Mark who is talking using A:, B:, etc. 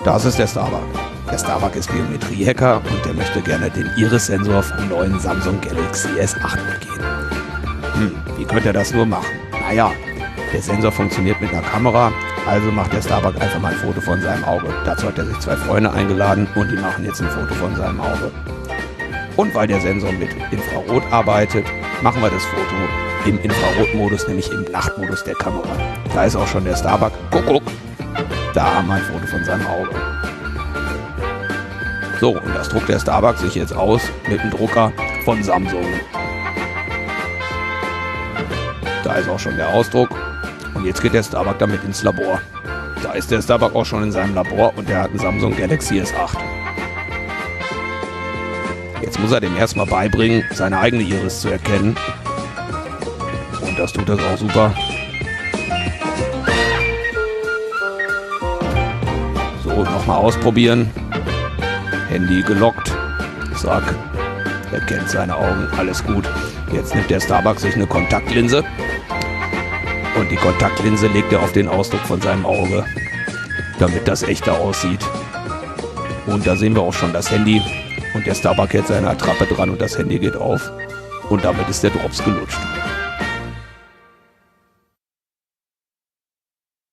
A: Das ist der Starbuck. Der Starbuck ist Geometrie-Hacker und der möchte gerne den Iris-Sensor vom neuen Samsung Galaxy S8 umgehen. Wie könnte er das nur machen? Naja, der Sensor funktioniert mit einer Kamera, also macht der Starbuck einfach mal ein Foto von seinem Auge. Dazu hat er sich 2 Freunde eingeladen und die machen jetzt ein Foto von seinem Auge. Und weil der Sensor mit Infrarot arbeitet, machen wir das Foto im Infrarotmodus, nämlich im Nachtmodus der Kamera. Da ist auch schon der Starbuck. Guck. Da haben wir ein Foto von seinem Auge. So, und das druckt der Starbuck sich jetzt aus mit dem Drucker von Samsung. Da ist auch schon der Ausdruck. Und jetzt geht der Starbuck damit ins Labor. Da ist der Starbuck auch schon in seinem Labor und der hat einen Samsung Galaxy S8. Jetzt muss er dem erstmal beibringen, seine eigene Iris zu erkennen. Und das tut er auch super. So, nochmal ausprobieren. Handy gelockt. Zack. Er kennt seine Augen. Alles gut. Jetzt nimmt der Starbuck sich eine Kontaktlinse. Und die Kontaktlinse legt er auf den Ausdruck von seinem Auge, damit das echter aussieht. Und da sehen wir auch schon das Handy. Und der Starbuck hält seine Attrappe dran und das Handy geht auf. Und damit ist der Drops gelutscht.